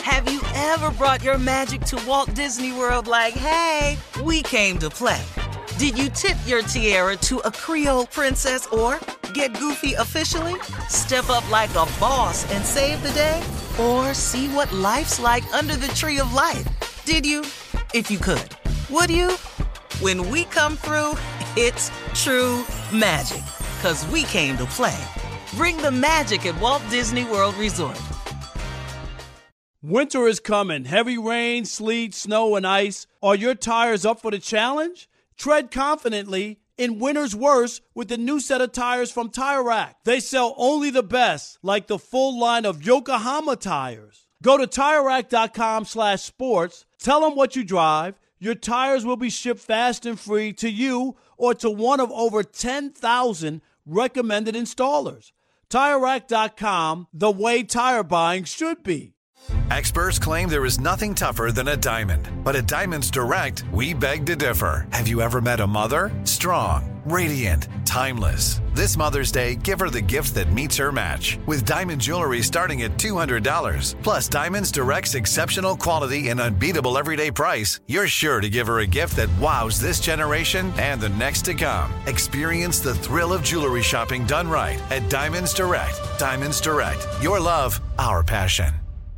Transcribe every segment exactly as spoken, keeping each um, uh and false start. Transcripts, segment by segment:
Have you ever brought your magic to Walt Disney World like, hey, we came to play? Did you tip your tiara to a Creole princess or get goofy officially? Step up like a boss and save the day? Or see what life's like under the tree of life? Did you? If you could. Would you? When we come through, it's true magic. 'Cause we came to play. Bring the magic at Walt Disney World Resort. Winter is coming. Heavy rain, sleet, snow, and ice. Are your tires up for the challenge? Tread confidently in winter's worst with the new set of tires from Tire Rack. They sell only the best, like the full line of Yokohama tires. Go to Tire Rack dot com slash sports. Tell them what you drive. Your tires will be shipped fast and free to you or to one of over ten thousand recommended installers. Tire Rack dot com, the way tire buying should be. Experts claim there is nothing tougher than a diamond. But at Diamonds Direct, we beg to differ. Have you ever met a mother? Strong, radiant, timeless. This Mother's Day, give her the gift that meets her match. With diamond jewelry starting at two hundred dollars. Plus Diamonds Direct's exceptional quality and unbeatable everyday price, you're sure to give her a gift that wows this generation and the next to come. Experience the thrill of jewelry shopping done right at Diamonds Direct. Diamonds Direct. Your love, our passion.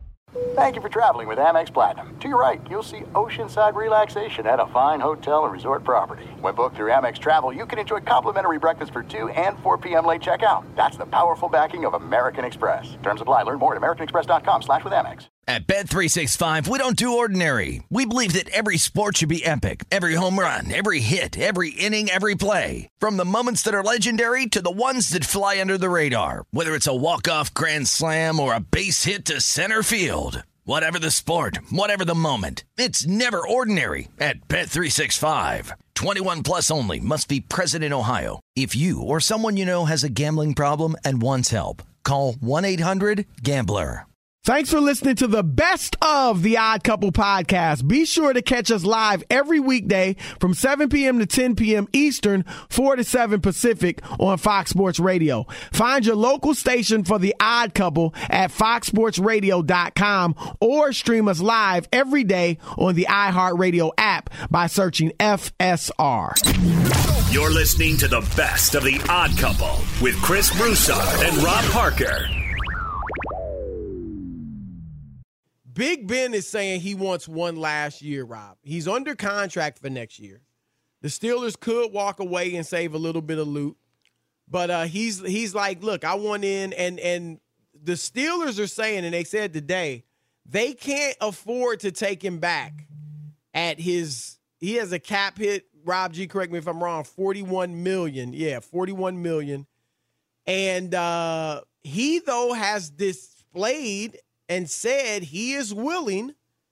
Thank you for traveling with Amex Platinum. To your right, you'll see oceanside relaxation at a fine hotel and resort property. When booked through Amex Travel, you can enjoy complimentary breakfast for two and four p.m. late checkout. That's the powerful backing of American Express. Terms apply. Learn more at americanexpress.com slash with Amex. At Bet three sixty-five, we don't do ordinary. We believe that every sport should be epic. Every home run, every hit, every inning, every play. From the moments that are legendary to the ones that fly under the radar. Whether it's a walk-off grand slam or a base hit to center field. Whatever the sport, whatever the moment, it's never ordinary at Bet three sixty-five. twenty-one plus only. Must be present in Ohio. If you or someone you know has a gambling problem and wants help, call one eight hundred gambler. Thanks for listening to the best of the Odd Couple podcast. Be sure to catch us live every weekday from seven p.m. to ten p.m. Eastern, four to seven Pacific on Fox Sports Radio. Find your local station for the Odd Couple at fox sports radio dot com or stream us live every day on the iHeartRadio app by searching F S R. You're listening to the best of the Odd Couple with Chris Broussard and Rob Parker. Big Ben is saying he wants one last year, Rob. He's under contract for next year. The Steelers could walk away and save a little bit of loot. But uh, he's he's like, look, I want in. And, and the Steelers are saying, and they said today, they can't afford to take him back at his – he has a cap hit, Rob G, correct me if I'm wrong, forty-one million dollars. Yeah, forty-one million dollars. And uh, he, though, has displayed – and said he is willing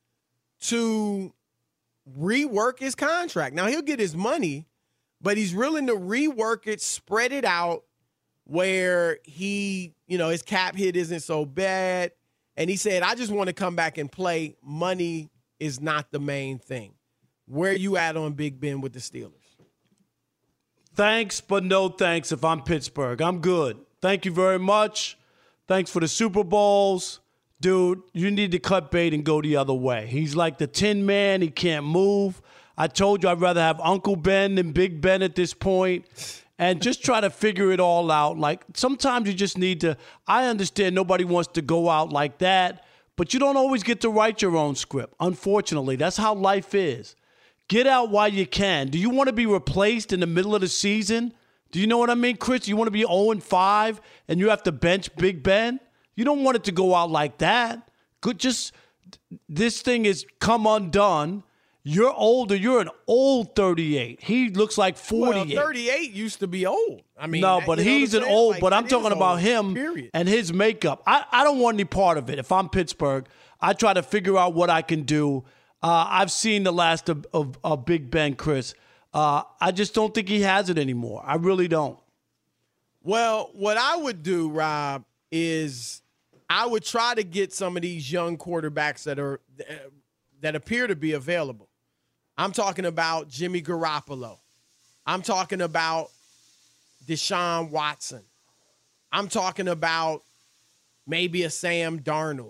to rework his contract. Now, he'll get his money, but he's willing to rework it, spread it out where he, you know, his cap hit isn't so bad. And he said, I just want to come back and play. Money is not the main thing. Where are you at on Big Ben with the Steelers? Thanks, but no thanks if I'm Pittsburgh. I'm good. Thank you very much. Thanks for the Super Bowls. Dude, you need to cut bait and go the other way. He's like the Tin Man. He can't move. I told you I'd rather have Uncle Ben than Big Ben at this point. And just try to figure it all out. Like, sometimes you just need to – I understand nobody wants to go out like that, but you don't always get to write your own script. Unfortunately, that's how life is. Get out while you can. Do you want to be replaced in the middle of the season? Do you know what I mean, Chris? You want to be oh and five and you have to bench Big Ben? You don't want it to go out like that. Good, just this thing is come undone. You're older. You're an old thirty-eight. He looks like forty-eight. Well, thirty-eight used to be old. I mean, no, but he's an old. Like, but I'm talking about old, him period. And his makeup. I, I don't want any part of it. If I'm Pittsburgh, I try to figure out what I can do. Uh, I've seen the last of, of, of Big Ben, Chris. Uh, I just don't think he has it anymore. I really don't. Well, what I would do, Rob, is I would try to get some of these young quarterbacks that are that appear to be available. I'm talking about Jimmy Garoppolo. I'm talking about Deshaun Watson. I'm talking about maybe a Sam Darnold.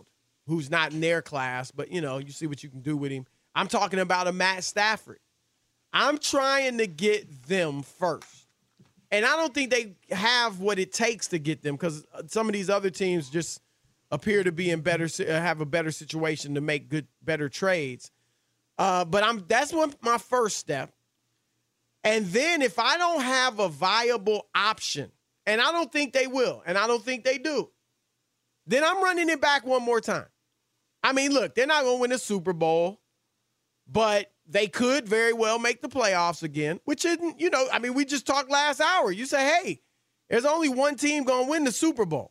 who's not in their class, but, you know, you see what you can do with him. I'm talking about a Matt Stafford. I'm trying to get them first. And I don't think they have what it takes to get them because some of these other teams just appear to be in better, have a better situation to make good, better trades. Uh, but I'm that's one my first step. And then if I don't have a viable option, and I don't think they will, and I don't think they do, then I'm running it back one more time. I mean, look, they're not going to win a Super Bowl, but they could very well make the playoffs again, which isn't, you know, I mean, we just talked last hour. You say, hey, there's only one team going to win the Super Bowl.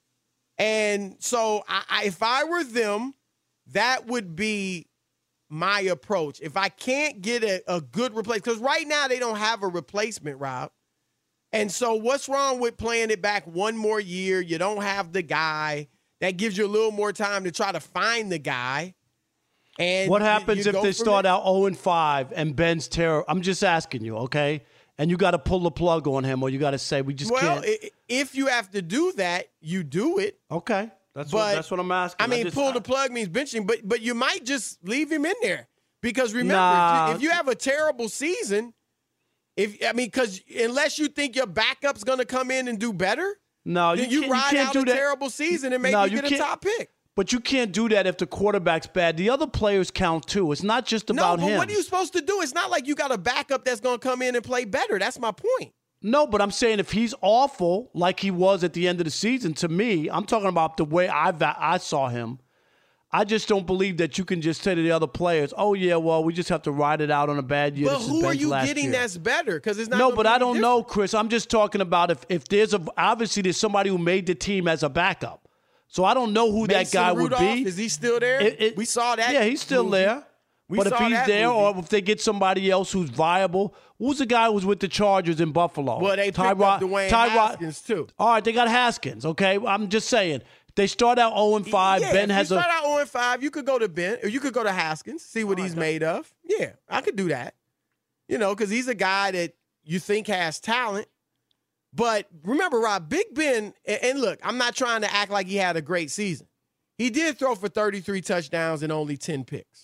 And so I, I, if I were them, that would be my approach. If I can't get a, a good replacement, because right now they don't have a replacement, Rob. And so what's wrong with playing it back one more year? You don't have the guy. That gives you a little more time to try to find the guy. And what happens you, you if they start there? out oh and five and Ben's terrible? I'm just asking you, okay? And you got to pull the plug on him, or you got to say we just well, can't. Well, if you have to do that, you do it. Okay, that's but, what that's what I'm asking. I mean, I just, pull the plug means benching, but but you might just leave him in there because remember, nah. if, you, if you have a terrible season, if I mean, because unless you think your backup's going to come in and do better, no, then you, you can't, ride you can't out do a that. terrible season and maybe no, you you get a can't. top pick. But you can't do that if the quarterback's bad. The other players count too. It's not just about no, but him. What are you supposed to do? It's not like you got a backup that's going to come in and play better. That's my point. No, but I'm saying if he's awful like he was at the end of the season, to me, I'm talking about the way I I saw him. I just don't believe that you can just say to the other players, "Oh yeah, well we just have to ride it out on a bad year." But who are you getting year. that's better? Because it's not. No, but I don't different. know, Chris. I'm just talking about if if there's a obviously there's somebody who made the team as a backup. So I don't know who Mason that guy Rudolph, would be. Is he still there? It, it, we saw that. Yeah, he's still movie. there. We but if saw he's that there, movie. or if they get somebody else who's viable, who's the guy who was with the Chargers in Buffalo? Well, they picked Tyrod, up Dwayne Tyrod, Haskins too. All right, they got Haskins. Okay, I'm just saying they start out oh and five. Yeah, Ben if has you a start out oh and five. You could go to Ben, or you could go to Haskins, see what he's made of. Yeah, I could do that. You know, because he's a guy that you think has talent. But remember, Rob, Big Ben, and, and look, I'm not trying to act like he had a great season. He did throw for thirty-three touchdowns and only ten picks.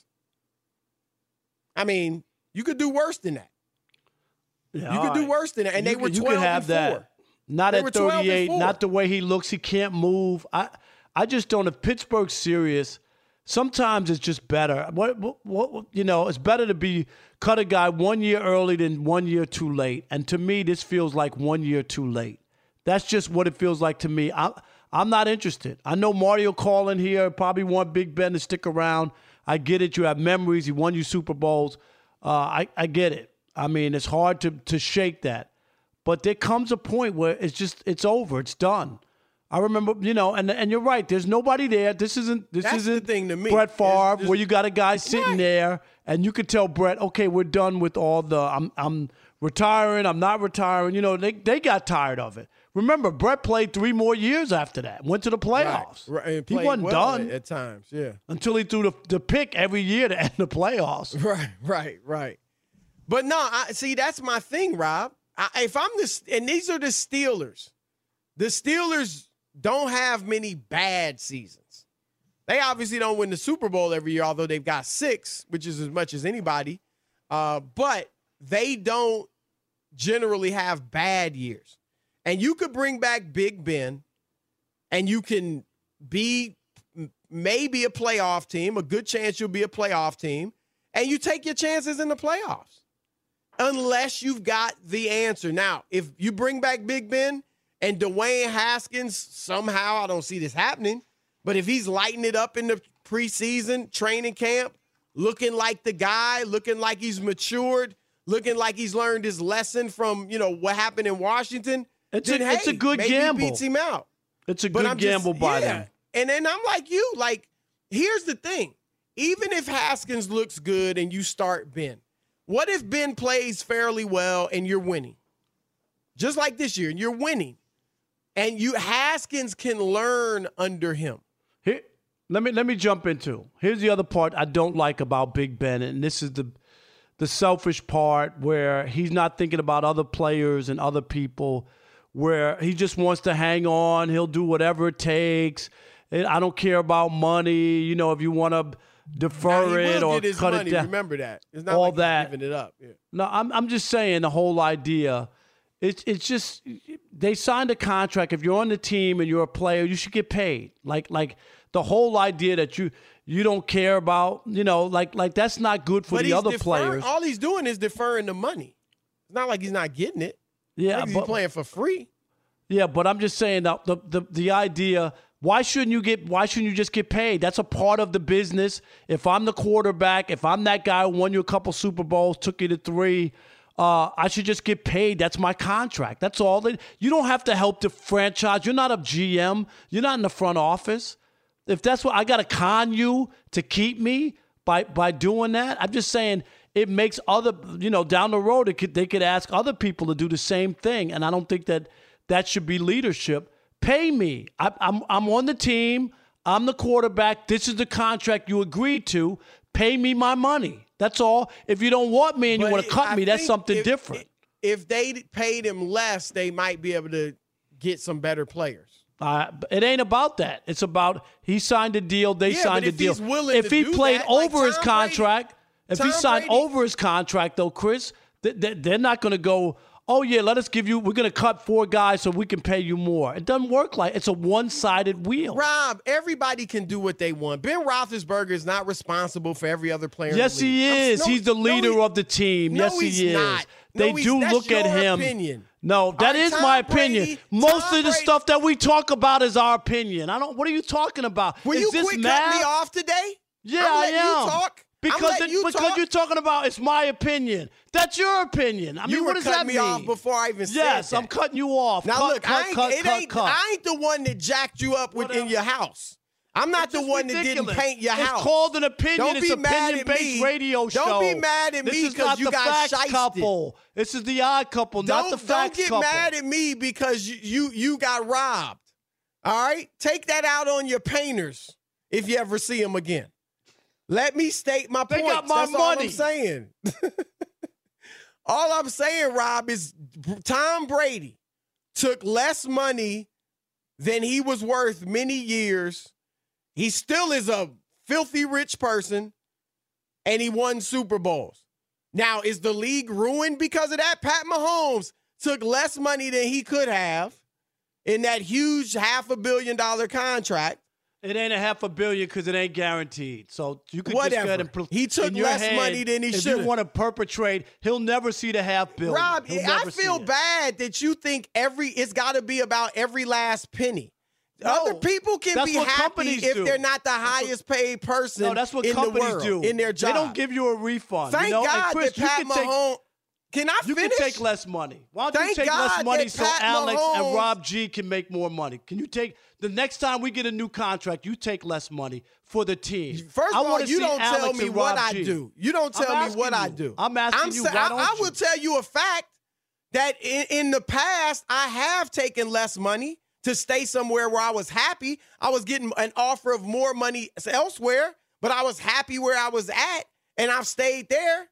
I mean, you could do worse than that. Yeah, you could right. do worse than that. And you they were could, you twelve could have and that. four. Not They at were twelve and thirty-eight. four. Not the way he looks. He can't move. I, I just don't. If Pittsburgh's serious, sometimes it's just better. What, what, what, you know, it's better to be cut a guy one year early than one year too late. And to me, this feels like one year too late. That's just what it feels like to me. I, I'm not interested. I know Mario calling here probably want Big Ben to stick around. I get it. You have memories. He won you Super Bowls. Uh, I, I get it. I mean, it's hard to to shake that. But there comes a point where it's just, it's over. It's done. I remember, you know, and and you're right. There's nobody there. This isn't this That's isn't the thing to me. Brett Favre, It's- where you got a guy sitting Right. there, and you could tell Brett, okay, we're done with all the, I'm I'm retiring, I'm not retiring. You know, they they got tired of it. Remember, Brett played three more years after that, went to the playoffs. Right. And He played wasn't well done at, at times. Yeah. until he threw the, the pick every year to end the playoffs. Right, right, right. But no, I see that's my thing, Rob. I, if I'm the and these are the Steelers. The Steelers don't have many bad seasons. They obviously don't win the Super Bowl every year, although they've got six, which is as much as anybody. Uh, but they don't generally have bad years. And you could bring back Big Ben, and you can be maybe a playoff team, a good chance you'll be a playoff team, and you take your chances in the playoffs. Unless you've got the answer. Now, if you bring back Big Ben and Dwayne Haskins, somehow, I don't see this happening, but if he's lighting it up in the preseason training camp, looking like the guy, looking like he's matured, looking like he's learned his lesson from, you know, what happened in Washington, It's then, a, it's hey, a good maybe gamble. he beats him out. It's a But good I'm just- gamble by yeah. them. And then I'm like you, like, here's the thing. Even if Haskins looks good and you start Ben, what if Ben plays fairly well and you're winning? Just like this year, and you're winning. And you Haskins can learn under him. Here, let me let me jump into. Here's the other part I don't like about Big Ben, and this is the the selfish part where he's not thinking about other players and other people, where he just wants to hang on. He'll do whatever it takes. I don't care about money. You know, if you want to defer now, he it will or get his cut money. it down. Remember that. It's not all like that. He's giving it up. Yeah. No, I'm I'm just saying the whole idea. It's it's just they signed a contract. If you're on the team and you're a player, you should get paid. Like like the whole idea that you you don't care about, you know, like like that's not good for but the he's other deferring, players. All he's doing is deferring the money. It's not like he's not getting it. Yeah, like he's but, playing for free. Yeah, but I'm just saying that the, the the idea. Why shouldn't you get? Why shouldn't you just get paid? That's a part of the business. If I'm the quarterback, if I'm that guy who won you a couple Super Bowls, took you to three, uh, I should just get paid. That's my contract. That's all. That, you don't have to help the franchise. You're not a G M. You're not in the front office. If that's what I got to con you to keep me by by doing that, I'm just saying it makes other, you know, down the road it could, they could ask other people to do the same thing, and I don't think that that should be leadership. Pay me. I, I'm I'm on the team. I'm the quarterback. This is the contract you agreed to. Pay me my money. That's all. If you don't want me and But you want to cut I me, that's think something if, different. If they paid him less, they might be able to get some better players. Uh, it ain't about that. It's about he signed a deal. They Yeah, signed but a if deal. he's willing if to he do played that, like over his Tom contract, if Tom he signed Brady- over his contract, though, Chris, th- th- they're not going to go, oh, yeah, let us give you, we're going to cut four guys so we can pay you more. It doesn't work like it's a one-sided wheel. Rob, everybody can do what they want. Ben Roethlisberger is not responsible for every other player. Yes, in the league. he is. I'm, no, he's the leader no, he, of the team. No, yes, he he's is. not. They no, he's, do that's look at your him. Opinion. No, that right, is Tom my Brady, opinion. Most Tom of the Brady- stuff that we talk about is our opinion. I don't. What are you talking about? Will is you this quit math? cutting me off today? Yeah, I'm I letting am. You talk. I'm Because letting it, you because talk. you're talking about it's my opinion. That's your opinion. I you mean, were what does cutting that me mean? off before I even said yes, that. I'm cutting you off. Now cut, look, cut, I ain't, cut, it cut, ain't, cut. I ain't the one that jacked you up within Whatever. your house. I'm not It's the just one that didn't ridiculous. paint your it's house. It's called an opinion. Don't it's be an mad at opinion-based me. radio show. Don't be mad at this me is because not you the got facts shysted. couple. This is the odd couple, Don't, not the facts don't get couple. mad at me because you, you you got robbed. All right? Take that out on your painters if you ever see them again. Let me state my They points. got my That's all money. I'm saying. All I'm saying, Rob, is Tom Brady took less money than he was worth many years. He still is a filthy rich person, and he won Super Bowls. Now, is the league ruined because of that? Pat Mahomes took less money than he could have in that huge half a billion dollar contract. It ain't a half a billion because it ain't guaranteed. So you could Whatever. just go ahead and pl- He took in your less head, money than he If should've. you want to perpetrate, he'll never see the half billion. Rob, He'll I never see feel it. bad that you think every it's got to be about every last penny. No, Other people can that's be what happy companies if do. they're not the That's what- highest paid person No, that's what in the companies world, do in their job. They don't give you a refund. Thank you know? God and Chris, that Pat you can take, Mahomes. Can I You finish? can take less money. Why don't Thank you take God less money that so Pat Alex Mahomes- and Rob G can make more money? Can you take the next time we get a new contract? You take less money for the team. First I of all, wanna you see don't tell Alex me and what Rob I G. do. You don't I'm tell me asking what I you. do. I'm asking you, sa- why I, don't I you? will tell you a fact that in, in the past I have taken less money to stay somewhere where I was happy. I was getting an offer of more money elsewhere, but I was happy where I was at, and I've stayed there.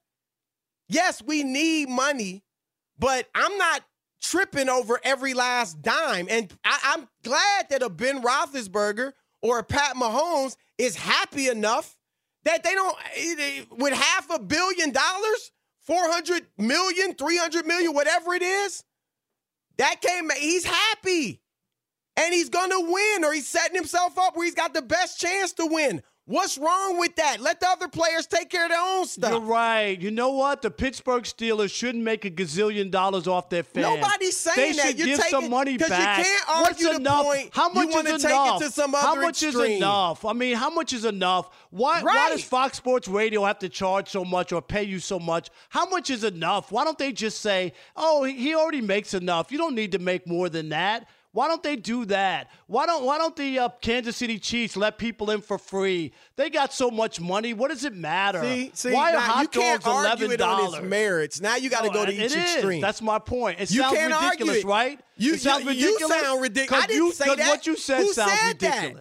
Yes, we need money, but I'm not tripping over every last dime. And I, I'm glad that a Ben Roethlisberger or a Pat Mahomes is happy enough that they don't, with half a billion dollars, four hundred million, three hundred million, whatever it is, that came, he's happy. And he's going to win, or he's setting himself up where he's got the best chance to win. What's wrong with that? Let the other players take care of their own stuff. You're right. You know what? The Pittsburgh Steelers shouldn't make a gazillion dollars off their fans. Nobody's saying they that. should You're give taking, some money because back. you can't argue What's the enough? point. How much you want is to enough? take it to some other How much extreme. is enough? I mean, how much is enough? Why, why Right. does Fox Sports Radio have to charge so much or pay you so much? How much is enough? Why don't they just say, oh, he already makes enough. You don't need to make more than that. Why don't they do that? Why don't Why don't the uh, Kansas City Chiefs let people in for free? They got so much money. What does it matter? See, see, why are now, hot you can't dogs eleven argue it dollars? on its merits. Now you got to No, go to it each is. extreme. That's my point. It You sounds can't argue ridiculous, it. right? You, it sounds you, ridiculous. you sound ridiculous. I 'Cause didn't you, say 'cause that. what you said Who sounds said that? ridiculous.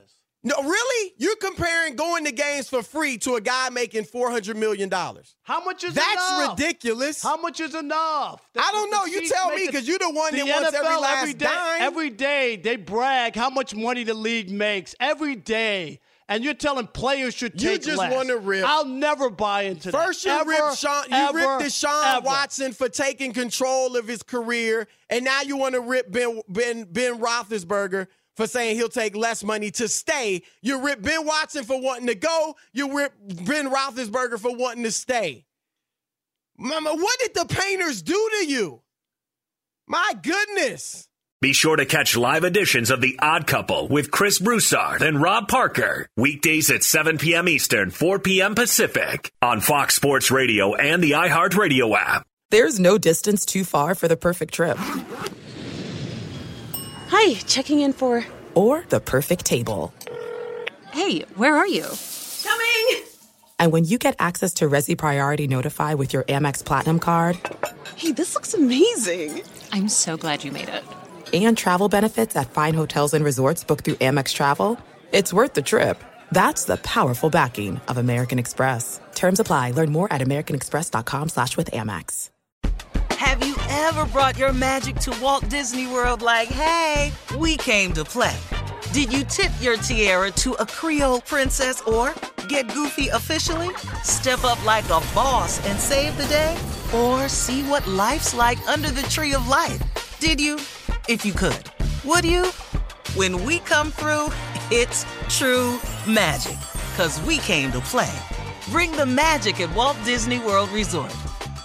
No, really? You're comparing going to games for free to a guy making four hundred million dollars. How much is That's enough? That's ridiculous. How much is enough? The, I don't know. the You Chiefs tell me, make because you're the one that the wants N F L every last every day, dime. Every day they brag how much money the league makes. Every day. And you're telling players should take You just less. want to rip. I'll never buy into that. First you ever, ripped Sean, you ever, ripped Deshaun ever. Watson for taking control of his career, and now you want to rip Ben Ben Ben Roethlisberger for saying he'll take less money to stay. You rip Ben Watson for wanting to go. You rip Ben Roethlisberger for wanting to stay. Mama, what did the painters do to you? My goodness. Be sure to catch live editions of The Odd Couple with Chris Broussard and Rob Parker. Weekdays at seven p.m. Eastern, four p.m. Pacific on Fox Sports Radio and the iHeartRadio app. There's no distance too far for the perfect trip. Hi, checking in for... Or the perfect table. Hey, where are you? Coming! And when you get access to Resi Priority Notify with your Amex Platinum card... Hey, this looks amazing. I'm so glad you made it. And travel benefits at fine hotels and resorts booked through Amex Travel, it's worth the trip. That's the powerful backing of American Express. Terms apply. Learn more at americanexpress.com slash with Amex. Have you ever brought your magic to Walt Disney World like, hey, we came to play? Did you tip your tiara to a Creole princess or get goofy officially? Step up like a boss and save the day? Or see what life's like under the tree of life? Did you? If you could. Would you? When we come through, it's true magic. 'Cause we came to play. Bring the magic at Walt Disney World Resort.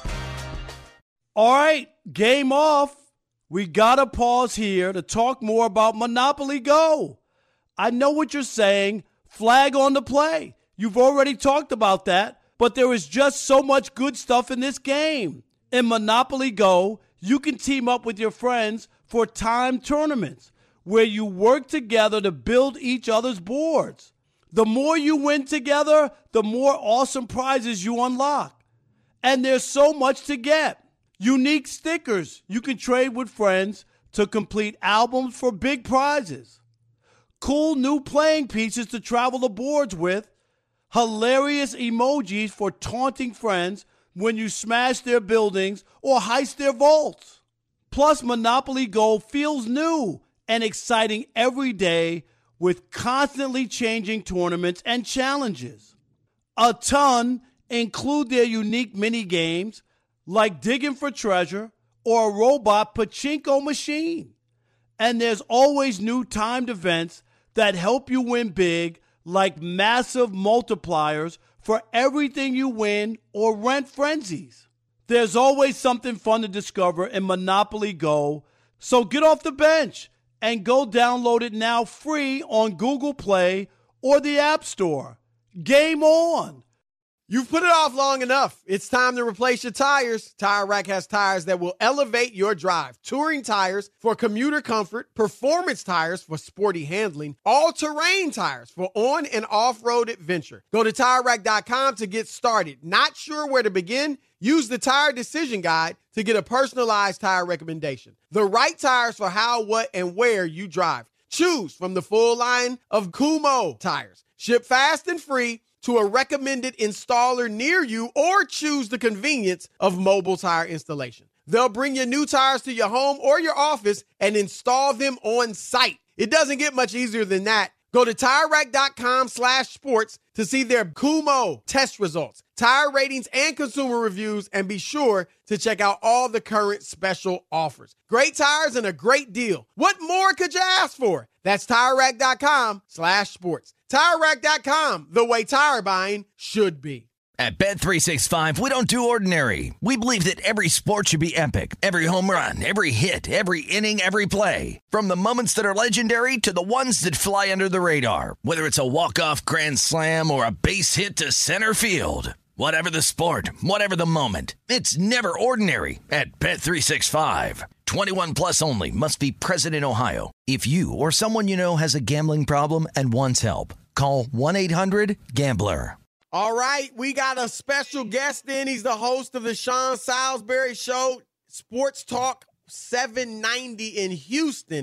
All right, game off. We gotta pause here to talk more about Monopoly Go. I know what you're saying. Flag on the play. You've already talked about that, but there is just so much good stuff in this game. In Monopoly Go, you can team up with your friends for timed tournaments where you work together to build each other's boards. The more you win together, the more awesome prizes you unlock. And there's so much to get. Unique stickers you can trade with friends to complete albums for big prizes. Cool new playing pieces to travel the boards with. Hilarious emojis for taunting friends when you smash their buildings or heist their vaults. Plus, Monopoly Go feels new and exciting every day with constantly changing tournaments and challenges. A ton include their unique mini games like digging for treasure or a robot pachinko machine. And there's always new timed events that help you win big, like massive multipliers for everything you win or rent frenzies. There's always something fun to discover in Monopoly Go, so get off the bench and go download it now free on Google Play or the App Store. Game on! You've put it off long enough. It's time to replace your tires. Tire Rack has tires that will elevate your drive. Touring tires for commuter comfort, performance tires for sporty handling, all-terrain tires for on- and off-road adventure. Go to Tire Rack dot com to get started. Not sure where to begin? Use the Tire Decision Guide to get a personalized tire recommendation. The right tires for how, what, and where you drive. Choose from the full line of Kumo tires. Ship fast and free to a recommended installer near you, or choose the convenience of mobile tire installation. They'll bring your new tires to your home or your office and install them on site. It doesn't get much easier than that. Go to Tire Rack dot com slash sports to see their Kumo test results, tire ratings, and consumer reviews, and be sure to check out all the current special offers. Great tires and a great deal. What more could you ask for? That's Tire Rack dot com slash sports. Tire Rack dot com, the way tire buying should be. At Bet three sixty-five, we don't do ordinary. We believe that every sport should be epic. Every home run, every hit, every inning, every play. From the moments that are legendary to the ones that fly under the radar. Whether it's a walk-off grand slam or a base hit to center field. Whatever the sport, whatever the moment. It's never ordinary at Bet three sixty-five. twenty-one plus only. Must be present in Ohio. If you or someone you know has a gambling problem and wants help, call one eight hundred gambler. All right, we got a special guest in. He's the host of the Sean Salisbury Show, Sports Talk seven ninety in Houston.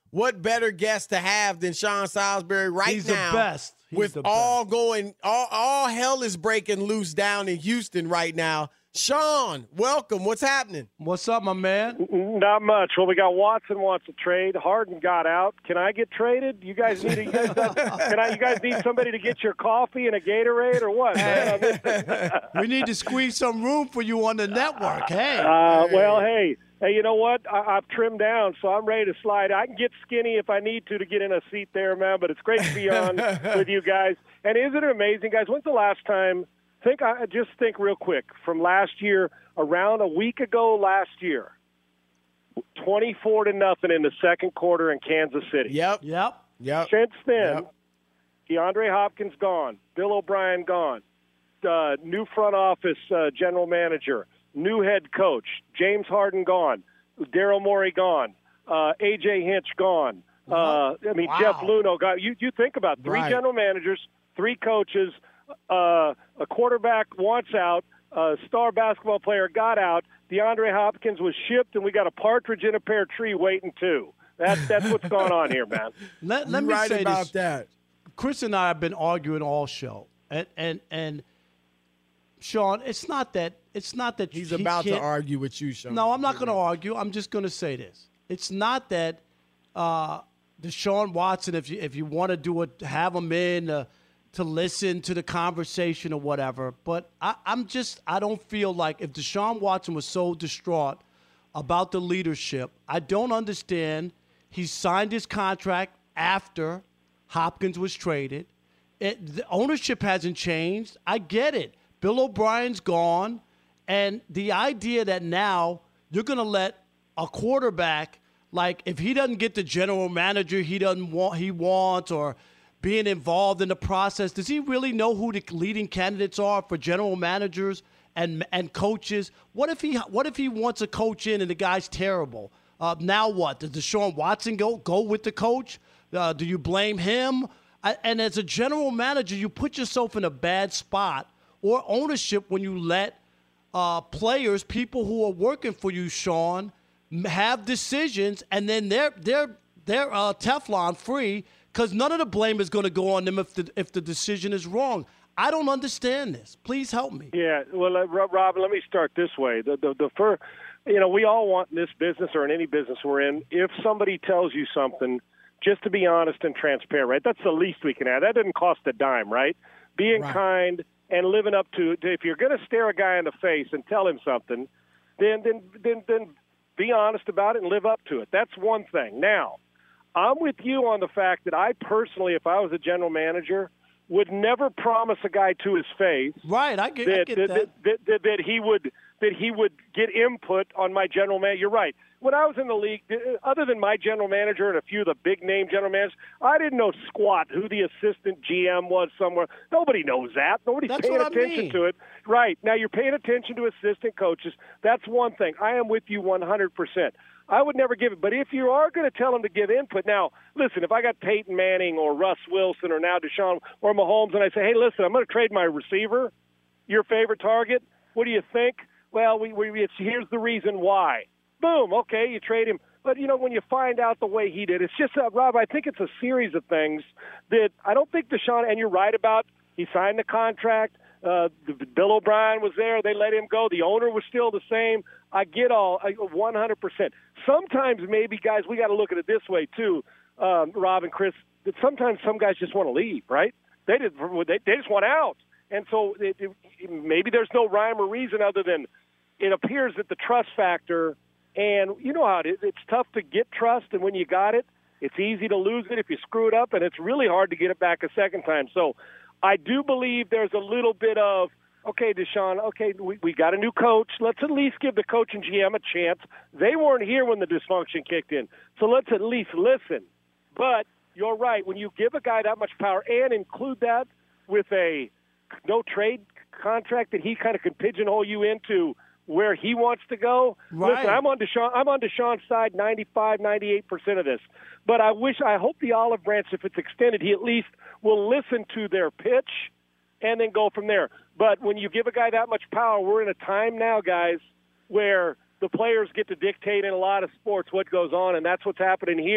what better guest to have than Sean Salisbury right He's now? the best. He's with the all best. going, all, all hell is breaking loose down in Houston right now. Sean, welcome. What's happening? What's up, my man? Not much. Well, we got Watson wants to trade. Harden got out. Can I get traded? You guys need. You guys, can I? You guys need somebody to get your coffee and a Gatorade or what? Man? We need to squeeze some room for you on the network. Hey. Uh, well, hey, hey. You know what? I, I've trimmed down, so I'm ready to slide. I can get skinny if I need to to get in a seat there, man. But it's great to be on with you guys. And isn't it amazing, guys? When's the last time? Think I just think real quick from last year, around a week ago last year, twenty-four to nothing in the second quarter in Kansas City. Yep. Yep. Yep. Since then, Yep. DeAndre Hopkins gone, Bill O'Brien gone, uh, new front office uh, general manager, new head coach, James Harden gone, Daryl Morey gone, uh, A J Hinch gone. Uh, I mean, Wow. Jeff Luhnow got. You you think about three Right. general managers, three coaches. Uh, a quarterback wants out. A star basketball player got out. DeAndre Hopkins was shipped, and we got a partridge in a pear tree waiting too. That's that's what's going on here, man. Let, let You me right say about this. that. Chris and I have been arguing all show, and and and Sean, it's not that it's not that He's he about to can't- argue with you, Sean. No, I'm not going to argue. I'm just going to say this. It's not that uh, Deshaun Watson, if you if you want to do it, have him in uh, to listen to the conversation or whatever. But I, I'm just I don't feel like if Deshaun Watson was so distraught about the leadership, I don't understand. He signed his contract after Hopkins was traded. It, the ownership hasn't changed. I get it. Bill O'Brien's gone. And the idea that now you're going to let a quarterback, like if he doesn't get the general manager he doesn't want, he wants, or being involved in the process, does he really know who the leading candidates are for general managers and and coaches? What if he what if he wants a coach in and the guy's terrible? Uh, now what? Does Deshaun Watson go go with the coach? Uh, do you blame him? I, and as a general manager, you put yourself in a bad spot, or ownership, when you let uh, players, people who are working for you, Sean, m- have decisions, and then they're they're they're uh, Teflon free because none of the blame is going to go on them if the if the decision is wrong. I don't understand this. Please help me. Yeah, well, uh, Rob, Rob, let me start this way. The the, the first, you know, we all want in this business or in any business we're in, if somebody tells you something, just to be honest and transparent, right? That's the least we can add. That doesn't cost a dime, right? Being Right. kind and living up to, to if you're going to stare a guy in the face and tell him something, then then then then be honest about it and live up to it. That's one thing. Now, I'm with you on the fact that I personally, if I was a general manager, would never promise a guy to his face Right, I get, I that, get that, that. that, that, that he would that he would get input on my general manager. You're right. When I was in the league, other than my general manager and a few of the big name general managers, I didn't know squat who the assistant G M was somewhere. Nobody knows that. Nobody's That's paying what I attention mean. to it. Right. Now you're paying attention to assistant coaches. That's one thing. I am with you one hundred percent. I would never give it. But if you are going to tell them to give input, now, listen, if I got Peyton Manning or Russ Wilson or now Deshaun or Mahomes and I say, hey, listen, I'm going to trade my receiver, your favorite target, what do you think? Well, we, we it's, here's the reason why. Boom, okay, you trade him. But, you know, when you find out the way he did, it's just, uh, Rob, I think it's a series of things that I don't think Deshaun, and you're right about, he signed the contract. Uh, Bill O'Brien was there. They let him go. The owner was still the same. I get all I, one hundred percent. Sometimes maybe, guys, we got to look at it this way, too, um, Rob and Chris, that sometimes some guys just want to leave, right? They, did, they, they just want out. And so it, it, maybe there's no rhyme or reason other than it appears that the trust factor, and you know how it is. It's tough to get trust, and when you got it, it's easy to lose it if you screw it up, and it's really hard to get it back a second time. So I do believe there's a little bit of, okay, Deshaun, okay, we, we got a new coach. Let's at least give the coach and G M a chance. They weren't here when the dysfunction kicked in, so let's at least listen. But you're right. When you give a guy that much power and include that with a no-trade contract that he kind of can pigeonhole you into where he wants to go. Right. Listen, I'm on Deshaun. I'm on Deshaun's side ninety-five, ninety-eight percent of this. But I wish, I hope the olive branch, if it's extended, he at least will listen to their pitch and then go from there. But when you give a guy that much power, we're in a time now, guys, where the players get to dictate in a lot of sports what goes on, and that's what's happening here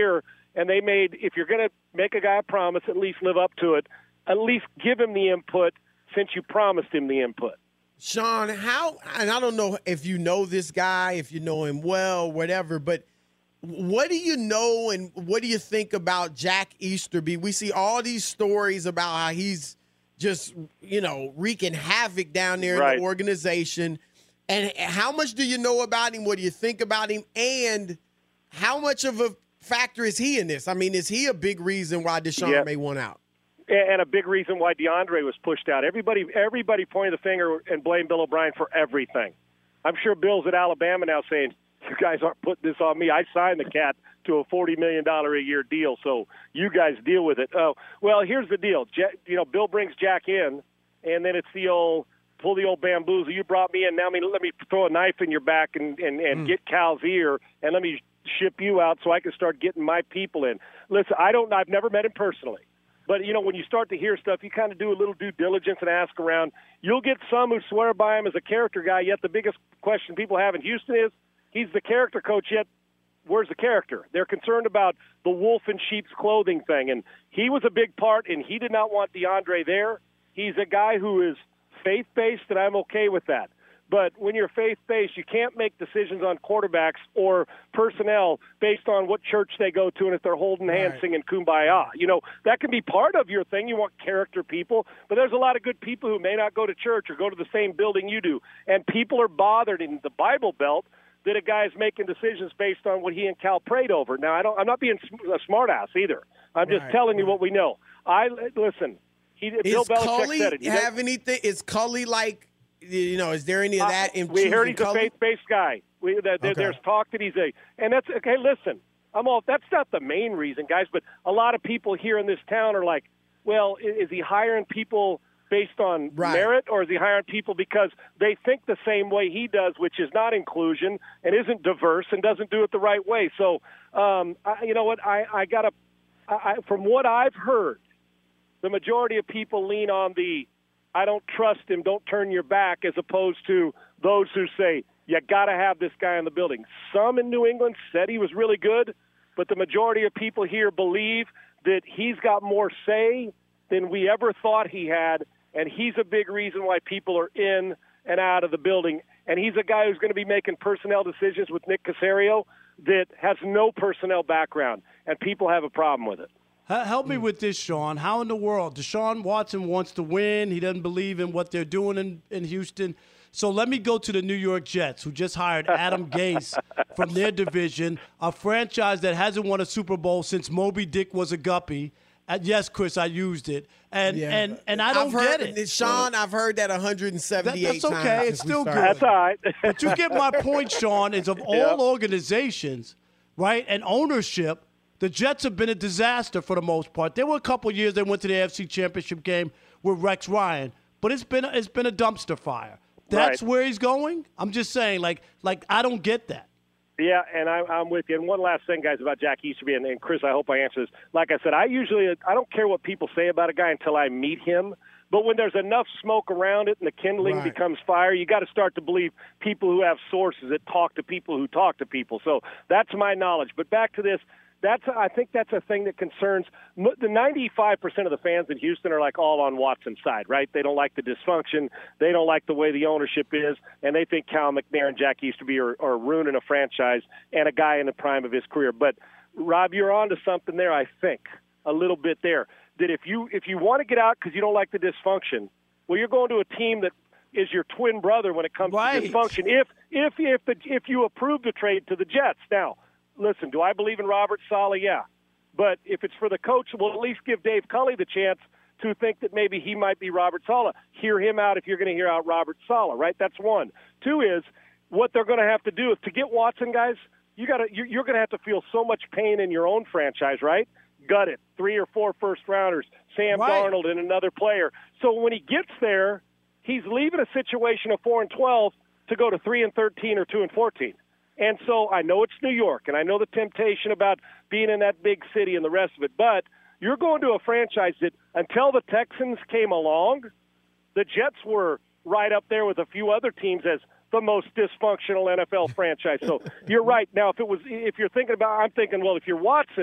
and they made, if you're going to make a guy a promise, at least live up to it. At least give him the input since you promised him the input. Sean, how, and I don't know if you know this guy, if you know him well, whatever, but what do you know and what do you think about Jack Easterby? We see all these stories about how he's just, you know, wreaking havoc down there right. in the organization. And how much do you know about him? What do you think about him? And how much of a factor is he in this? I mean, is he a big reason why Deshaun yeah. may want out? And a big reason why DeAndre was pushed out. Everybody everybody pointed the finger and blamed Bill O'Brien for everything. I'm sure Bill's at Alabama now saying, you guys aren't putting this on me. I signed the cat to a forty million dollars a year deal, so you guys deal with it. Oh, well, here's the deal. Jack, you know, Bill brings Jack in, and then it's the old pull the old bamboozle. You brought me in. Now let me throw a knife in your back and, and, and mm. get Cal's ear, and let me ship you out so I can start getting my people in. Listen, I don't. I've never met him personally. But, you know, when you start to hear stuff, you kind of do a little due diligence and ask around. You'll get some who swear by him as a character guy, yet the biggest question people have in Houston is he's the character coach, yet where's the character? They're concerned about the wolf in sheep's clothing thing, and he was a big part, and he did not want DeAndre there. He's a guy who is faith-based, and I'm okay with that. But when you're faith-based, you can't make decisions on quarterbacks or personnel based on what church they go to and if they're holding hands right. singing Kumbaya. You know, that can be part of your thing. You want character people. But there's a lot of good people who may not go to church or go to the same building you do. And people are bothered in the Bible Belt that a guy's making decisions based on what he and Cal prayed over. Now, I don't, I'm not being a smart-ass either. I'm just right. telling you what we know. I Listen, he, Bill Belichick Cully said it. Have know? anything? Is Cully like, you know, is there any of that? Uh, in we heard he's Cully? a faith-based guy. We, the, okay. There's talk that he's a, and that's okay. Listen, I'm all. That's not the main reason, guys. But a lot of people here in this town are like, well, is, is he hiring people based on right. merit, or is he hiring people because they think the same way he does, which is not inclusion and isn't diverse and doesn't do it the right way? So, um, I, you know what? I, I got to, I, from what I've heard, the majority of people lean on the I don't trust him, don't turn your back, as opposed to those who say, you got to have this guy in the building. Some in New England said he was really good, but the majority of people here believe that he's got more say than we ever thought he had, and he's a big reason why people are in and out of the building. And he's a guy who's going to be making personnel decisions with Nick Caserio that has no personnel background, and people have a problem with it. Help me with this, Sean. How in the world? Deshaun Watson wants to win. He doesn't believe in what they're doing in, in Houston. So let me go to the New York Jets, who just hired Adam Gase from their division, a franchise that hasn't won a Super Bowl since Moby Dick was a guppy. Uh, yes, Chris, I used it. And yeah. and, and I don't I've heard, get it. Sean, I've heard that one hundred seventy-eight that, that's okay. times. It's still good. That's all right. But you get my point, Sean, is of all yep. organizations, right, and ownership, the Jets have been a disaster for the most part. There were a couple years they went to the A F C Championship game with Rex Ryan, but it's been it's been a dumpster fire. That's right. where he's going? I'm just saying, like, like I don't get that. Yeah, and I, I'm with you. And one last thing, guys, about Jack Easterby, and, and Chris, I hope I answer this. Like I said, I usually I don't care what people say about a guy until I meet him. But when there's enough smoke around it and the kindling right. becomes fire, you got to start to believe people who have sources that talk to people who talk to people. So that's my knowledge. But back to this. That's I think that's a thing that concerns the ninety-five percent of the fans in Houston are like all on Watson's side, right? They don't like the dysfunction. They don't like the way the ownership is, and they think Cal McNair and Jack Easterby are, are ruining a franchise and a guy in the prime of his career. But, Rob, you're on to something there, I think, a little bit there, that if you if you want to get out because you don't like the dysfunction, well, you're going to a team that is your twin brother when it comes right. to dysfunction. If, if, if, the, if you approve the trade to the Jets. Now, listen, do I believe in Robert Saleh? Yeah. But if it's for the coach, we'll at least give Dave Culley the chance to think that maybe he might be Robert Saleh. Hear him out if you're going to hear out Robert Saleh, right? That's one. Two is what they're going to have to do is to get Watson, guys, you got to you're, you're going to have to feel so much pain in your own franchise, right? Gut it. Three or four first-rounders, Sam right. Darnold and another player. So when he gets there, he's leaving a situation of four and twelve to go to three and thirteen or two and fourteen. And so I know it's New York, and I know the temptation about being in that big city and the rest of it, but you're going to a franchise that until the Texans came along, the Jets were right up there with a few other teams as the most dysfunctional N F L franchise. So you're right. Now, if it was, if you're thinking about, I'm thinking, well, if you're Watson,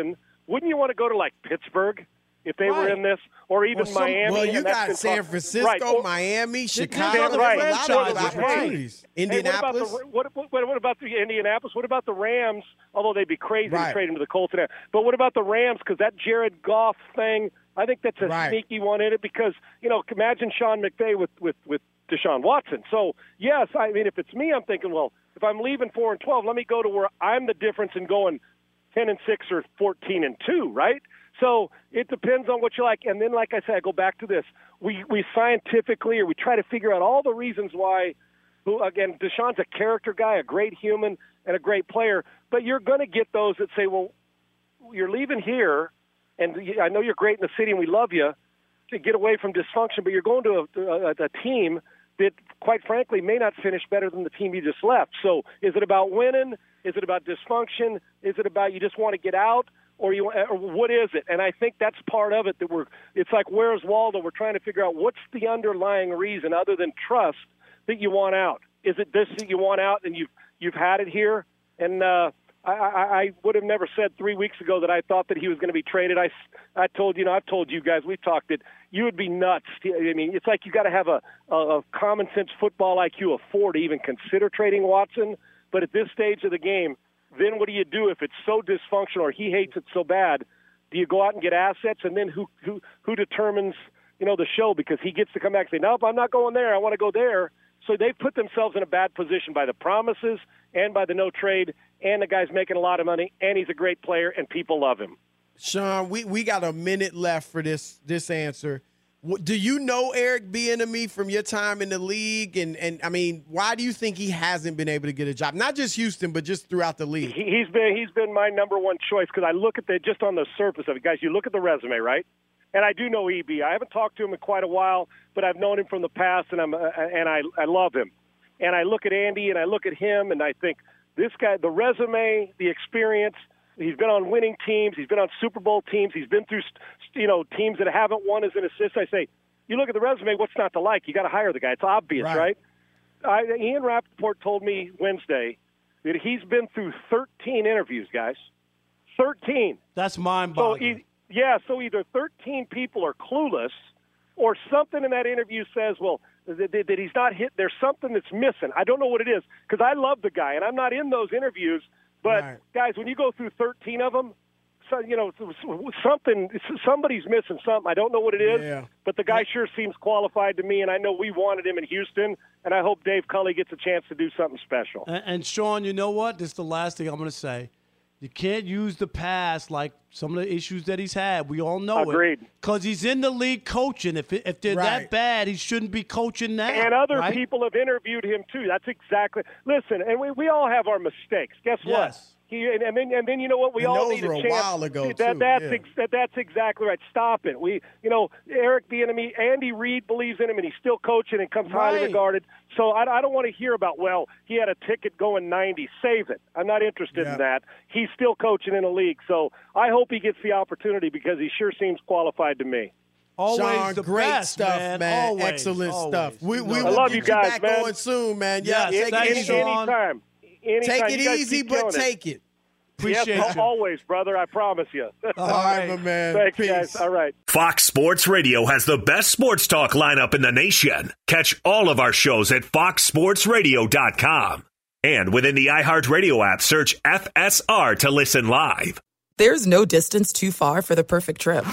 wouldn't you want to go to like Pittsburgh if they Right. were in this, or even Well, some- Miami? well, you and that's got been San talk- Francisco, right. Or- Miami, There's Chicago. other right. There's a lot of franchises, opportunities. Hey, Indianapolis. What about, the, what, what, what about the Indianapolis? What about the Rams? Although they'd be crazy Right. to trade him to the Colts now. But what about the Rams? Because that Jared Goff thing, I think that's a Right. sneaky one in it. Because you know, imagine Sean McVay with with with Deshaun Watson. So yes, I mean, if it's me, I'm thinking, well, if I'm leaving four and twelve, let me go to where I'm the difference in going ten and six or fourteen and two, right? So it depends on what you like. And then, like I said, I go back to this. We we scientifically, or we try to figure out all the reasons why. Who again, Deshaun's a character guy, a great human, and a great player. But you're going to get those that say, well, you're leaving here, and I know you're great in the city, and we love you, to get away from dysfunction, but you're going to a, a, a team that, quite frankly, may not finish better than the team you just left. So is it about winning? Is it about dysfunction? Is it about you just want to get out? Or you, or what is it? And I think that's part of it that we're. It's like Where's Waldo? We're trying to figure out what's the underlying reason, other than trust, that you want out. Is it this that you want out, and you've you've had it here? And uh, I, I, I would have never said three weeks ago that I thought that he was going to be traded. I, I told you know I've told you guys we've talked that you would be nuts. I mean, it's like you got to have a, a, a common sense football I Q of four to even consider trading Watson. But at this stage of the game, then what do you do if it's so dysfunctional or he hates it so bad? Do you go out and get assets, and then who who who determines you know the show? Because he gets to come back and say, nope, I'm not going there. I want to go there. So they've put themselves in a bad position by the promises and by the no trade, and the guy's making a lot of money, and he's a great player, and people love him. Sean, we, we got a minute left for this this answer. What, do you know Eric Bieniemy from your time in the league? And, and I mean, why do you think he hasn't been able to get a job? Not just Houston, but just throughout the league. He, he's been he's been my number one choice because I look at the just on the surface of it, guys. You look at the resume, right? And I do know E B. I haven't talked to him in quite a while, but I've known him from the past, and I'm uh, and I I love him. And I look at Andy, and I look at him, and I think this guy, the resume, the experience. He's been on winning teams. He's been on Super Bowl teams. He's been through, you know, teams that haven't won as an assist. I say, you look at the resume, what's not to like? You got to hire the guy. It's obvious, right? right? I, Ian Rappaport told me Wednesday that he's been through thirteen interviews, guys. thirteen. That's mind-boggling. So, he, yeah, so either thirteen people are clueless or something in that interview says, well, that, that he's not hit. There's something that's missing. I don't know what it is because I love the guy, and I'm not in those interviews. But, right. guys, when you go through thirteen of them, so, you know, something, somebody's missing something. I don't know what it is, yeah. but the guy sure seems qualified to me, and I know we wanted him in Houston, and I hope Dave Culley gets a chance to do something special. And, and Sean, you know what? This is the last thing I'm going to say. You can't use the past like some of the issues that he's had. We all know Agreed. it. Because he's in the league coaching. If if they're right. that bad, he shouldn't be coaching now. And other right? people have interviewed him, too. That's exactly – listen, and we, we all have our mistakes. Guess what? Yes. He, and, and then, and then you know what? We and all those need a were a chance. while ago, that, too. That's yeah. ex, that, that's exactly right. Stop it. We, you know, Eric Bieniemy, Andy Reid believes in him, and he's still coaching and comes Right. highly regarded. So I, I don't want to hear about, well, he had a ticket going ninety. Save it. I'm not interested yeah. in that. He's still coaching in the league. So I hope he gets the opportunity because he sure seems qualified to me. Always Sean, the great best, stuff, man. man. Always, Excellent always. stuff. We, we I will love get you guys, back man. on soon, man. Yes, Yeah, Any, thank any, you, Sean. anytime. anytime. Take it You guys easy, keep but doing it. take it. Appreciate yes, you. always, brother. I promise you. All right, my man. Thanks, Peace. guys. All right. Fox Sports Radio has the best sports talk lineup in the nation. Catch all of our shows at fox sports radio dot com. And within the iHeartRadio app, search F S R to listen live. There's no distance too far for the perfect trip.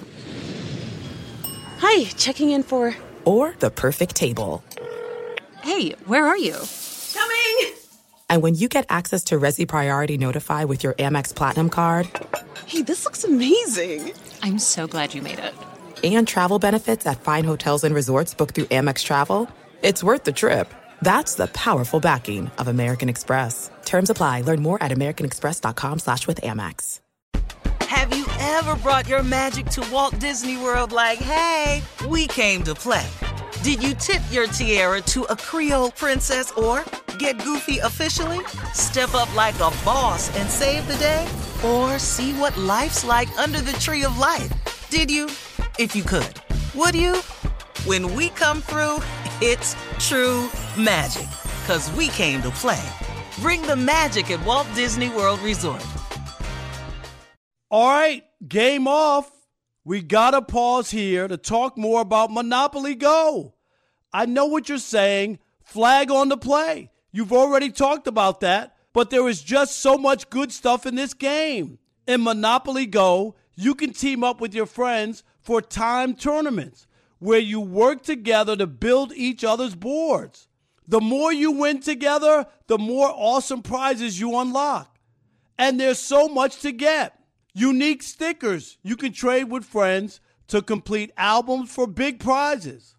Hi, checking in for... Or the perfect table. Hey, where are you? Coming! And when you get access to Resi Priority Notify with your Amex Platinum card... Hey, this looks amazing. I'm so glad you made it. And travel benefits at fine hotels and resorts booked through Amex Travel, it's worth the trip. That's the powerful backing of American Express. Terms apply. Learn more at americanexpress.com slash with Amex. Have you ever brought your magic to Walt Disney World like, hey, we came to play? Did you tip your tiara to a Creole princess or get goofy officially? Step up like a boss and save the day? Or see what life's like under the tree of life? Did you? If you could. Would you? When we come through, it's true magic. 'Cause we came to play. Bring the magic at Walt Disney World Resort. All right, game off. We got to pause here to talk more about Monopoly Go. I know what you're saying. Flag on the play. You've already talked about that, but there is just so much good stuff in this game. In Monopoly Go, you can team up with your friends for timed tournaments where you work together to build each other's boards. The more you win together, the more awesome prizes you unlock. And there's so much to get. Unique stickers you can trade with friends to complete albums for big prizes.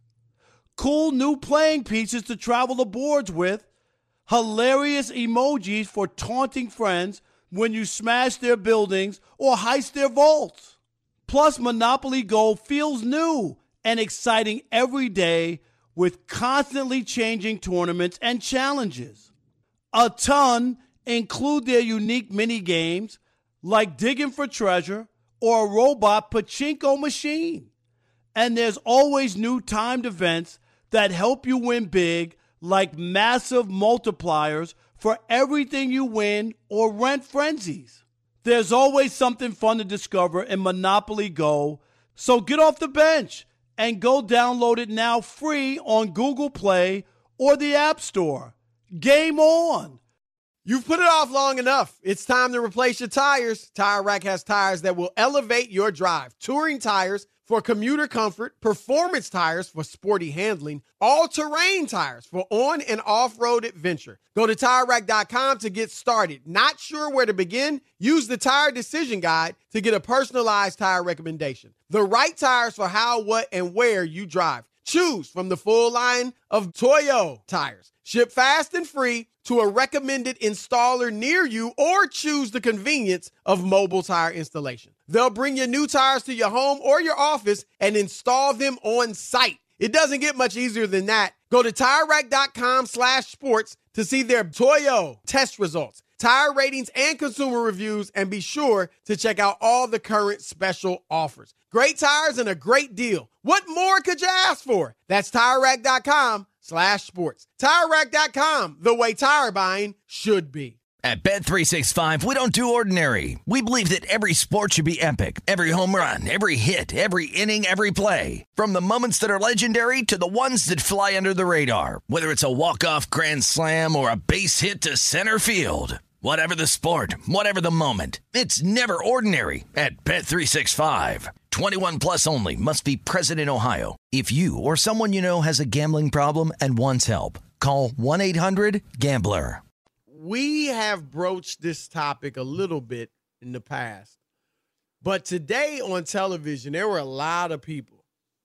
Cool new playing pieces to travel the boards with. Hilarious emojis for taunting friends when you smash their buildings or heist their vaults. Plus, Monopoly Go feels new and exciting every day with constantly changing tournaments and challenges. A ton include their unique mini games like digging for treasure or a robot pachinko machine. And there's always new timed events that help you win big, like massive multipliers for everything you win or rent frenzies. There's always something fun to discover in Monopoly Go, so get off the bench and go download it now free on Google Play or the App Store. Game on! You've put it off long enough. It's time to replace your tires. Tire Rack has tires that will elevate your drive. Touring tires for commuter comfort, performance tires for sporty handling, all-terrain tires for on- and off-road adventure. Go to Tire Rack dot com to get started. Not sure where to begin? Use the Tire Decision Guide to get a personalized tire recommendation. The right tires for how, what, and where you drive. Choose from the full line of Toyo tires. Ship fast and free to a recommended installer near you, or choose the convenience of mobile tire installation. They'll bring your new tires to your home or your office and install them on site. It doesn't get much easier than that. Go to Tire Rack dot com slash sports to see their Toyo test results, tire ratings, and consumer reviews, and be sure to check out all the current special offers. Great tires and a great deal. What more could you ask for? That's Tire Rack dot com slash sports. Tire Rack dot com, the way tire buying should be. At Bet three sixty-five, we don't do ordinary. We believe that every sport should be epic. Every home run, every hit, every inning, every play. From the moments that are legendary to the ones that fly under the radar. Whether it's a walk-off grand slam or a base hit to center field. Whatever the sport, whatever the moment, it's never ordinary at Bet three sixty-five. twenty-one plus only. Must be present in Ohio. If you or someone you know has a gambling problem and wants help, call one eight hundred gambler. We have broached this topic a little bit in the past, but today on television, there were a lot of people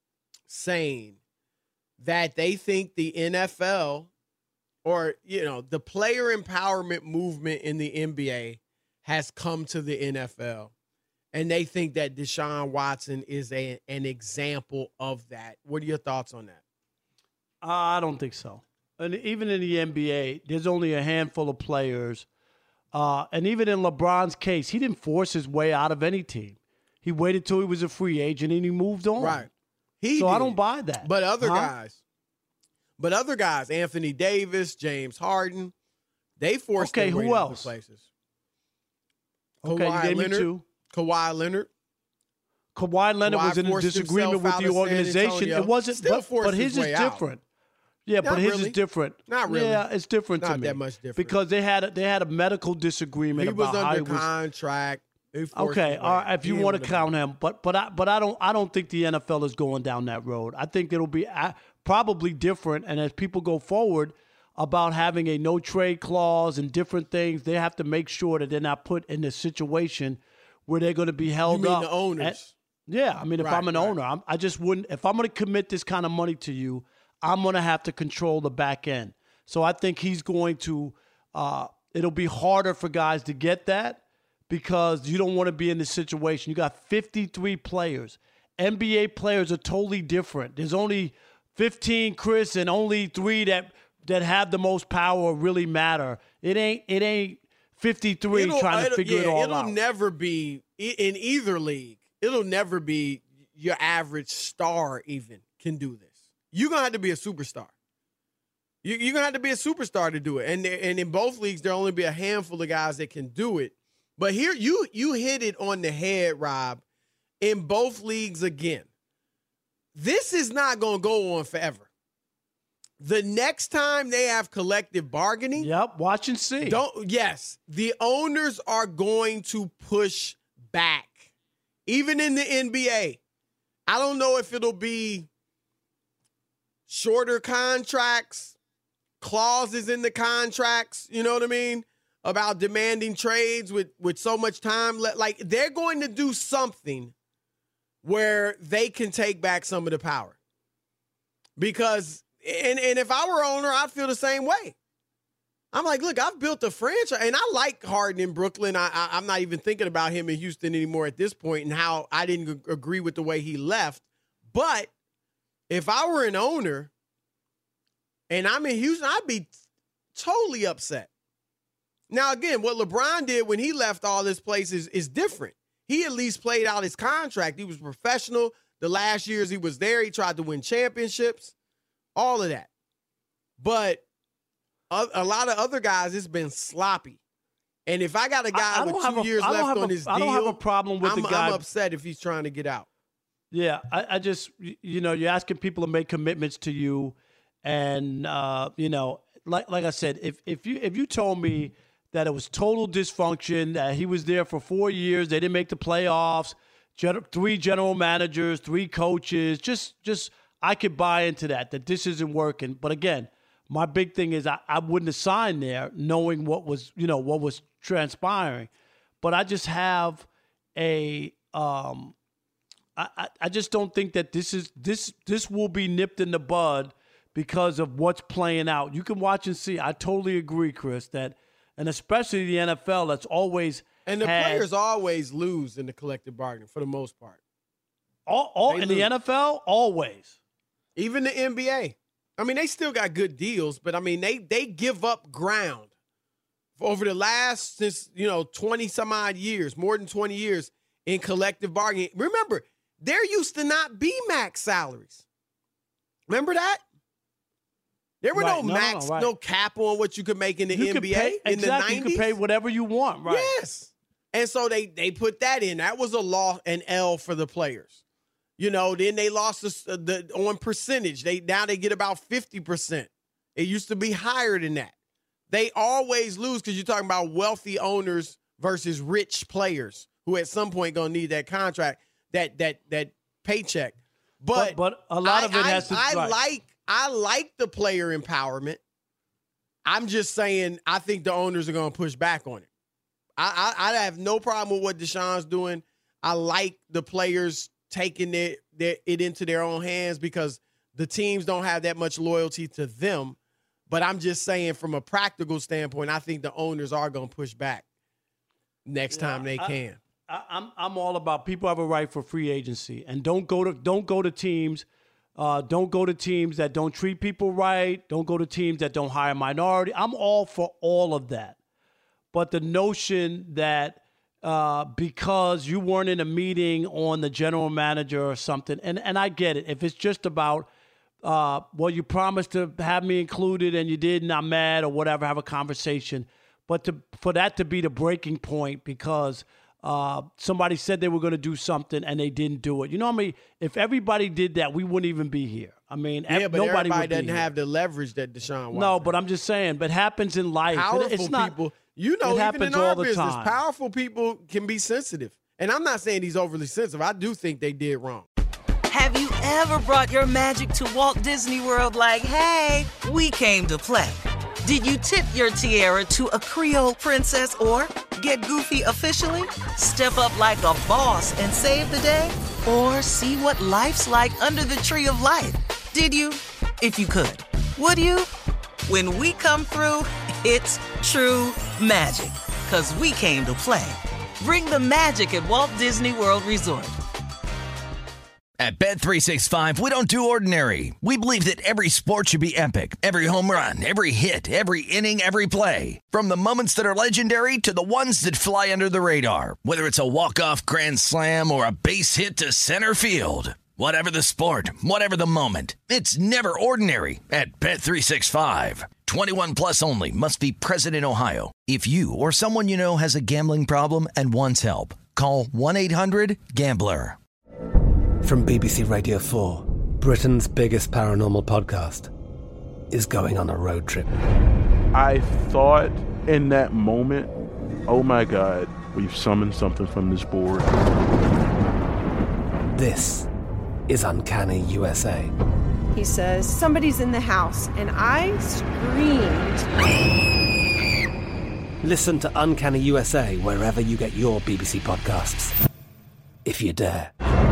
saying that they think the N F L, or, you know, the player empowerment movement in the N B A has come to the N F L. And they think that Deshaun Watson is a, an example of that. What are your thoughts on that? Uh, I don't think so. And even in the N B A, there's only a handful of players. Uh, and even in LeBron's case, he didn't force his way out of any team. He waited till he was a free agent and he moved on. Right. He so did. I don't buy that. But other huh? guys, but other guys, Anthony Davis, James Harden, they forced okay, their way who to else? other places. Okay, Kawhi you gave Leonard, me two. Kawhi Leonard. Kawhi Leonard Kawhi was in a forced disagreement himself with the out of San organization. Antonio. It wasn't, Still but, forced but his, his way is out. different. Yeah, Not but his really. is different. Not really. Yeah, it's different Not to me. that much different. Because they had a, they had a medical disagreement He was about how under he was. contract. He forced Okay, his way all out. right, if you He want to would've count him, but but I but I don't I don't think the N F L is going down that road. I think it'll be uh, probably different, and as people go forward about having a no trade clause and different things, they have to make sure that they're not put in a situation where they're going to be held You mean up. the owners? And- yeah, I mean, if Right, I'm an right. owner, I'm, I just wouldn't. If I'm going to commit this kind of money to you, I'm going to have to control the back end. So I think he's going to. Uh, it'll be harder for guys to get that because you don't want to be in this situation. You got fifty-three players. N B A players are totally different. There's only fifteen, Chris, and only three that that have the most power really matter. It ain't. It ain't fifty-three It'll- trying to it'll- figure yeah, it all it'll out. never be in either league. It'll never be your average star even can do this. You're gonna have to be a superstar. You, you're gonna have to be a superstar to do it. And there- and in both leagues, there'll only be a handful of guys that can do it. But here, you you hit it on the head, Rob, in both leagues again. This is not going to go on forever. The next time they have collective bargaining. Yep, watch and see. Don't, yes, the owners are going to push back. Even in the N B A. I don't know if it'll be shorter contracts, clauses in the contracts, you know what I mean, about demanding trades with, with so much time. Like, they're going to do something where they can take back some of the power. Because, and, and if I were owner, I'd feel the same way. I'm like, look, I've built a franchise, and I like Harden in Brooklyn. I, I, I'm not even thinking about him in Houston anymore at this point and how I didn't g- agree with the way he left. But if I were an owner and I'm in Houston, I'd be totally upset. Now, again, what LeBron did when he left all this place is, is different. He at least played out his contract. He was professional. The last years he was there, he tried to win championships, all of that. But a, a lot of other guys, it's been sloppy. And if I got a guy with two a, years left on a, his deal, I don't have a problem with I'm, the guy. I'm upset if he's trying to get out. Yeah, I, I just, you know, you're asking people to make commitments to you. And, uh, you know, like like I said, if if you if you told me that it was total dysfunction, that he was there for four years, they didn't make the playoffs, gen- three general managers, three coaches, just just I could buy into that, that this isn't working. But again, my big thing is I, I wouldn't have signed there knowing what was, you know, what was transpiring. But I just have a um, I, I just don't think that this is this this will be nipped in the bud because of what's playing out. You can watch and see. I totally agree, Chris, that, and especially the N F L, that's always and the had, players always lose in the collective bargaining for the most part. All, all in lose. The N F L, always. Even the N B A. I mean, they still got good deals, but I mean, they they give up ground over the last since you know twenty some odd years, more than twenty years in collective bargaining. Remember, there used to not be max salaries. Remember that? There were right. no, no max, no, right. no cap on what you could make in the you N B A pay, in exactly. the nineties. You could pay whatever you want, right? Yes. And so they they put that in. That was a law, an L for the players. You know, then they lost the, the on percentage. They now they get about fifty percent. It used to be higher than that. They always lose because you're talking about wealthy owners versus rich players who at some point going to need that contract, that that that paycheck. But, but, but a lot I, of it I, has to I right. like I like the player empowerment. I'm just saying I think the owners are going to push back on it. I, I, I have no problem with what Deshaun's doing. I like the players taking it, their, it into their own hands because the teams don't have that much loyalty to them. But I'm just saying from a practical standpoint, I think the owners are going to push back next yeah, time they I, can. I, I'm I'm all about people have a right for free agency, and don't go to don't go to teams, uh, don't go to teams that don't treat people right. Don't go to teams that don't hire minority. I'm all for all of that, but the notion that uh, because you weren't in a meeting on the general manager or something, and and I get it. If it's just about uh, well, you promised to have me included and you didn't, I'm mad or whatever. Have a conversation, but to for that to be the breaking point because. Uh, somebody said they were going to do something and they didn't do it. You know what I mean? If everybody did that, we wouldn't even be here. I mean, yeah, ev- but nobody everybody would doesn't be have here. the leverage that Deshaun wants. No, but I'm just saying, but it happens in life. Powerful it's not, people, you know, it even happens in all our the business, time. powerful people can be sensitive. And I'm not saying he's overly sensitive. I do think they did wrong. Have you ever brought your magic to Walt Disney World like, hey, we came to play? Did you tip your tiara to a Creole princess or get goofy officially? Step up like a boss and save the day? Or see what life's like under the tree of life? Did you? If you could. Would you? When we come through, it's true magic. 'Cause we came to play. Bring the magic at Walt Disney World Resort. At Bet three sixty-five, we don't do ordinary. We believe that every sport should be epic. Every home run, every hit, every inning, every play. From the moments that are legendary to the ones that fly under the radar. Whether it's a walk-off grand slam or a base hit to center field. Whatever the sport, whatever the moment, it's never ordinary at Bet three sixty-five. twenty-one plus only. Must be present in Ohio. If you or someone you know has a gambling problem and wants help, call one eight hundred gambler. From B B C Radio four, Britain's biggest paranormal podcast is going on a road trip. I thought in that moment, oh my God, we've summoned something from this board. This is Uncanny U S A. He says, somebody's in the house, and I screamed. Listen to Uncanny U S A wherever you get your B B C podcasts, if you dare.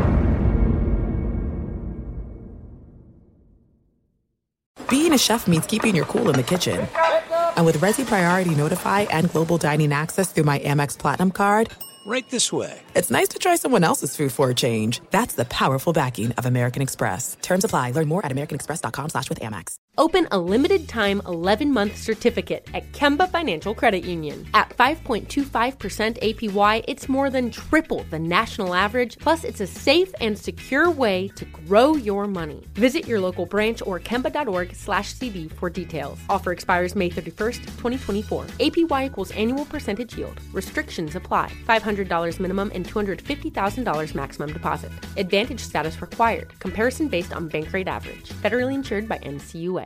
Being a chef means keeping your cool in the kitchen. And with Resi Priority Notify and Global Dining Access through my Amex Platinum card, right this way. It's nice to try someone else's food for a change. That's the powerful backing of American Express. Terms apply. Learn more at americanexpress.com slash with Amex. Open a limited-time eleven-month certificate at Kemba Financial Credit Union. At five point two five percent A P Y, it's more than triple the national average, plus it's a safe and secure way to grow your money. Visit your local branch or kemba.org slash CD for details. Offer expires May thirty-first, twenty twenty-four. A P Y equals annual percentage yield. Restrictions apply. five hundred dollars minimum and two hundred fifty thousand dollars maximum deposit. Advantage status required. Comparison based on bank rate average. Federally insured by N C U A.